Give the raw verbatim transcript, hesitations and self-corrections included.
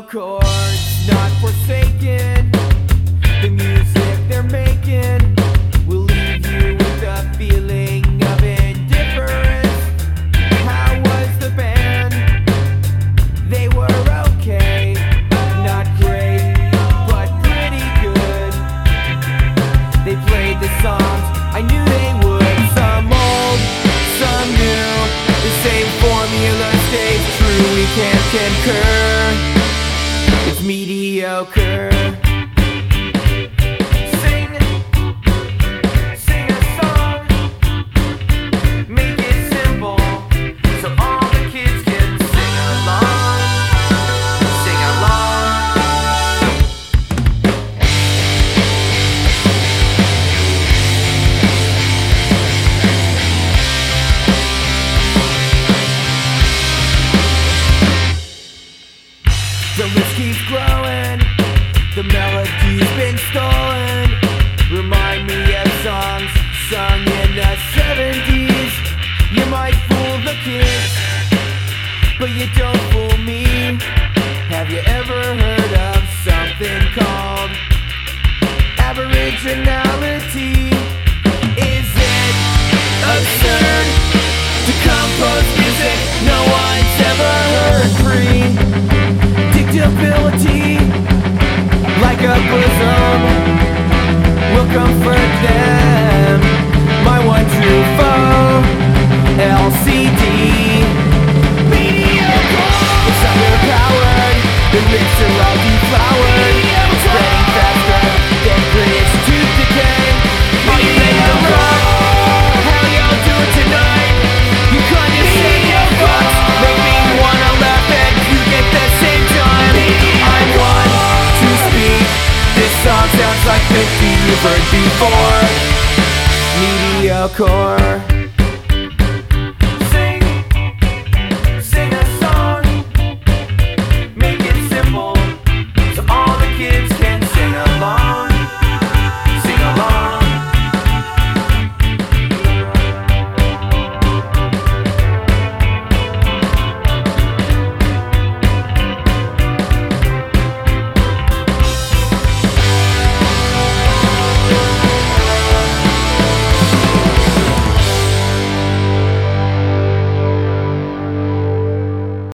chords, not forsaken. The music they're making will leave you with a feeling of indifference. How was the band? They were okay, not great, but pretty good. They played the songs I knew they would. Some old, some new. The same formula stays true. We can't concur. It's mediocre. Sing, sing a song. Make it simple so all the kids can sing along. Sing along. The list keeps growing, the melody's been stolen. Remind me of songs sung in the seventies. You might fool the kids, but you don't fool me. Have you ever heard of something called aboriginality? Is it absurd to compose music no one's ever heard? Free ability, like a bosom, will comfort them. My one true foe, L C D. Mediocre. It's underpowered, the lips are all deflowered, spreading faster than British tooth decay. Are you ready to rock? How y'all doing tonight? You condescending fucks make me wanna laugh at you at the same time. I want to speak. This song sounds like fifty you've heard before. Mediocre.